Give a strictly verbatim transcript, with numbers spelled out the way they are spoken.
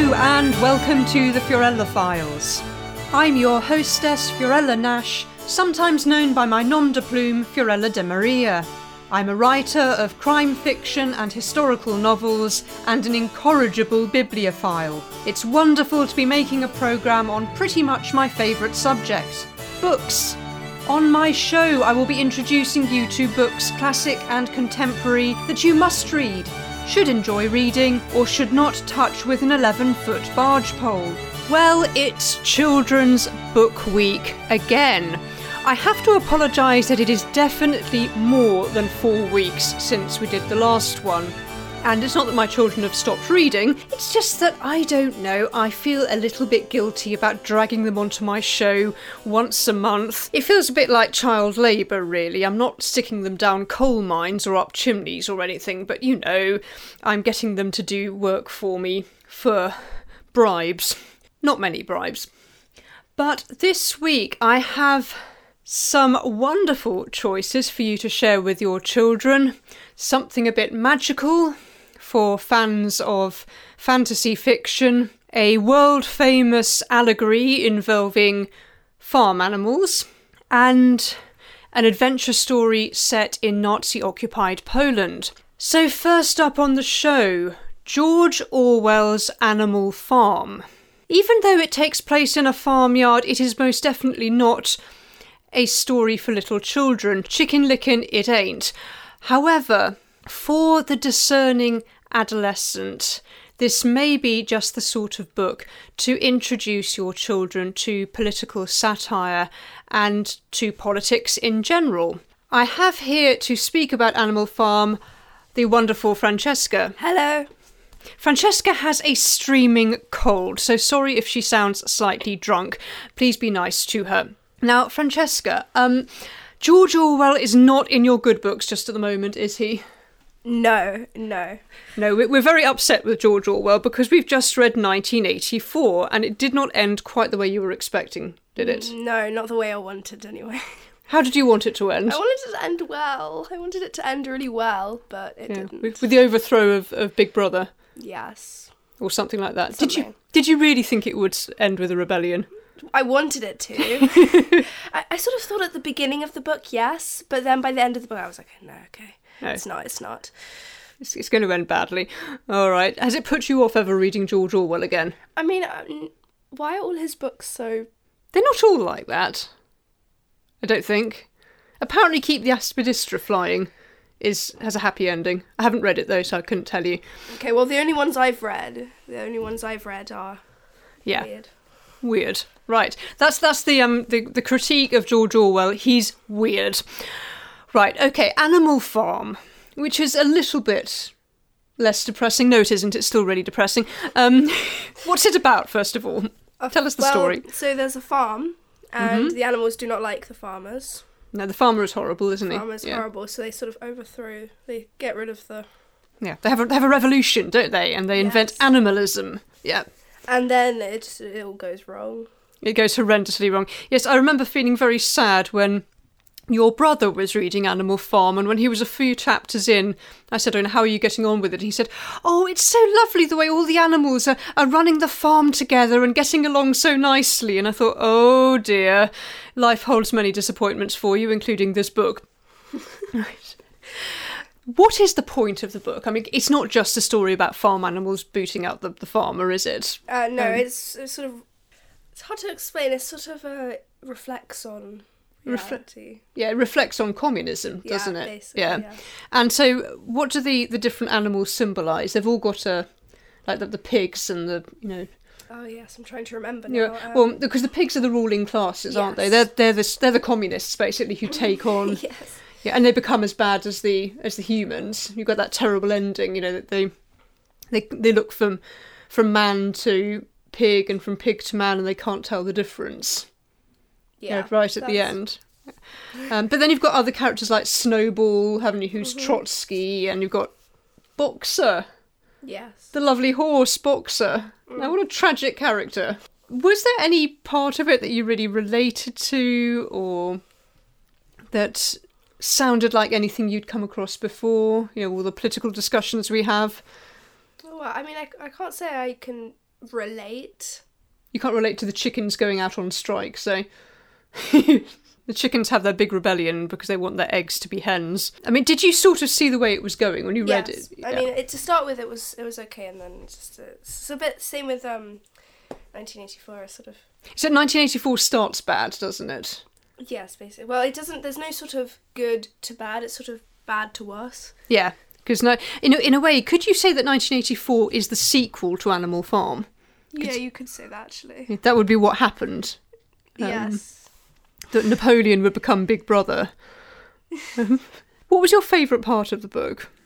Hello and welcome to the Fiorella Files. I'm your hostess Fiorella Nash, sometimes known by my nom de plume Fiorella de Maria. I'm a writer of crime fiction and historical novels and an incorrigible bibliophile. It's wonderful to be making a programme on pretty much my favourite subject, books. On my show I will be introducing you to books, classic and contemporary, that you must read, should enjoy reading, or should not touch with an eleven-foot barge pole. Well, it's Children's Book Week again. I have to apologise that it is definitely more than four weeks since we did the last one. And it's not that my children have stopped reading, it's just that, I don't know, I feel a little bit guilty about dragging them onto my show once a month. It feels a bit like child labour, really. I'm not sticking them down coal mines or up chimneys or anything, but you know, I'm getting them to do work for me for bribes. Not many bribes. But this week I have some wonderful choices for you to share with your children. Something a bit magical for fans of fantasy fiction, a world-famous allegory involving farm animals, and an adventure story set in Nazi-occupied Poland. So first up on the show, George Orwell's Animal Farm. Even though it takes place in a farmyard, it is most definitely not a story for little children. Chicken lickin' it ain't. However, for the discerning adolescent, this may be just the sort of book to introduce your children to political satire and to politics in general. I have here to speak about Animal Farm the wonderful Francesca. Hello. Francesca has a streaming cold, so sorry if she sounds slightly drunk. Please be nice to her. Now, Francesca, um, George Orwell is not in your good books just at the moment, is he? No, no. No, we're very upset with George Orwell because we've just read nineteen eighty-four and it did not end quite the way you were expecting, did it? No, not the way I wanted anyway. How did you want it to end? I wanted it to end well. I wanted it to end really well, but it yeah, didn't. With, with the overthrow of, of Big Brother? Yes. Or something like that. Something. Did you did you really think it would end with a rebellion? I wanted it to. I, I sort of thought at the beginning of the book, yes, but then by the end of the book I was like, no, okay. No. It's not, it's not. It's, it's going to end badly. All right. Has it put you off ever reading George Orwell again? I mean, um, why are all his books so... They're not all like that. I don't think. Apparently Keep the Aspidistra Flying is has a happy ending. I haven't read it though, so I couldn't tell you. Okay, well, the only ones I've read, the only ones I've read are yeah. weird. Weird. Right. That's that's the um the, the critique of George Orwell. He's weird. Right, okay, Animal Farm, which is a little bit less depressing. No, it isn't. It's still really depressing. Um, what's it about, first of all? Uh, Tell us the well, story. So there's a farm, and mm-hmm. the animals do not like the farmers. No, the farmer is horrible, isn't the he? The farmer is yeah. horrible, so they sort of overthrow, they get rid of the... Yeah, they have a, they have a revolution, don't they? And they yes. invent animalism. Yeah. And then it, it all goes wrong. It goes horrendously wrong. Yes, I remember feeling very sad when your brother was reading Animal Farm, and when he was a few chapters in, I said, oh, how are you getting on with it? And he said, oh, it's so lovely the way all the animals are, are running the farm together and getting along so nicely. And I thought, oh dear, life holds many disappointments for you, including this book. Right. What is the point of the book? I mean, it's not just a story about farm animals booting out the, the farmer, is it? Uh, no, um, it's, it's sort of... It's hard to explain. It sort of uh, reflects on... Refle- yeah, it reflects on communism, doesn't yeah, it? Yeah. yeah. And so, what do the, the different animals symbolise? They've all got a, like the, the pigs and the, you know. Oh yes, I'm trying to remember now. Yeah. Um, well, because the pigs are the ruling classes, yes. aren't they? They're they're the they're the communists basically who take on. yes. Yeah, and they become as bad as the as the humans. You've got that terrible ending, you know, that they they they look from from man to pig and from pig to man, and they can't tell the difference. Yeah, yeah, right at the end. Um, but then you've got other characters like Snowball, haven't you, who's mm-hmm. Trotsky, and you've got Boxer. Yes. The lovely horse, Boxer. Mm. Now, what a tragic character. Was there any part of it that you really related to, or that sounded like anything you'd come across before? You know, all the political discussions we have. Well, I mean, I, I can't say I can relate. You can't relate to the chickens going out on strike, so the chickens have their big rebellion because they want their eggs to be hens. I mean, did you sort of see the way it was going when you Yes. read it? I Yeah. mean, it, to start with, it was it was okay, and then it's just a, it's a bit same with um, nineteen eighty-four. Sort of. So nineteen eighty-four starts bad, doesn't it? Yes, basically. Well, it doesn't. There's no sort of good to bad. It's sort of bad to worse. Yeah, because no, in a, in a way, could you say that nineteen eighty-four is the sequel to Animal Farm? Yeah, you could say that actually. That would be what happened. Um, Yes. That Napoleon would become Big Brother. Um, what was your favourite part of the book?